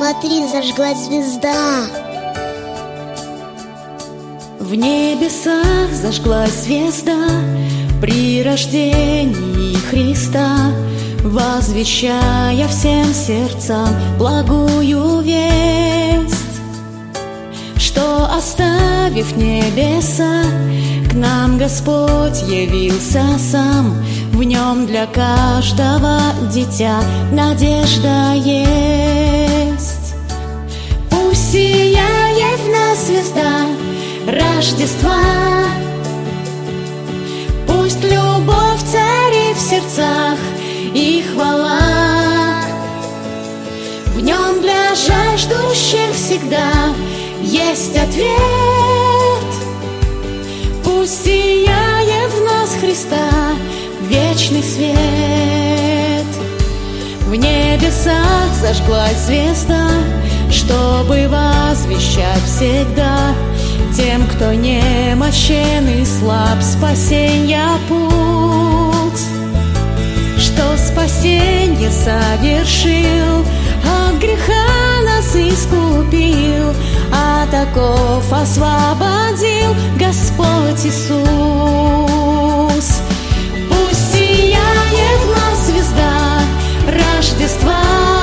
Смотри, зажглась звезда. В небесах зажглась звезда при рождении Христа, возвещая всем сердцам благую весть, что, оставив небеса, к нам Господь явился сам. В нем для каждого дитя надежда есть. Пусть сияет в нас звезда Рождества, пусть любовь царит в сердцах и хвала. В нем для жаждущих всегда есть ответ. Пусть сияет в нас Христа вечный свет. В небесах зажглась звезда, чтобы возвещать всегда тем, кто немощен и слаб, спасенья путь, что спасенье совершил, от греха нас искупил, от оков освободил Господь Иисус. Пусть сияет в нас звезда Рождества,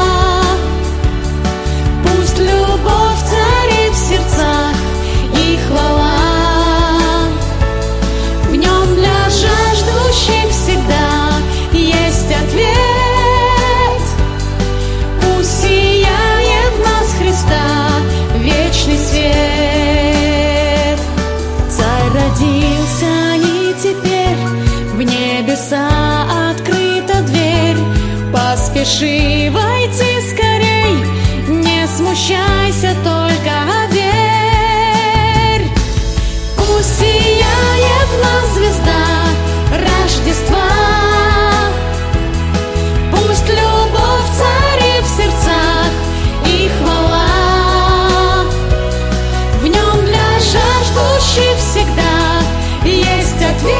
пусть любовь царит в сердцах и хвала. В нем для жаждущих всегда есть ответ. Пусть сияет в нас Христа вечный свет. Царь родился, и теперь в небеса открыта дверь. Поспеши войти скорей, не смущайся, только верь. Пусть сияет в нас звезда Рождества, пусть любовь царит в сердцах и хвала. В нем для жаждущих всегда есть ответ.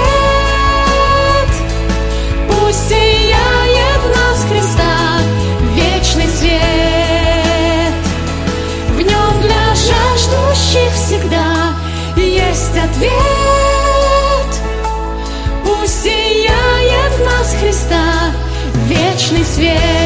Пусть сияет в нас Христа вечный свет. В нем для жаждущих всегда есть ответ. Пусть сияет в нас Христа вечный свет.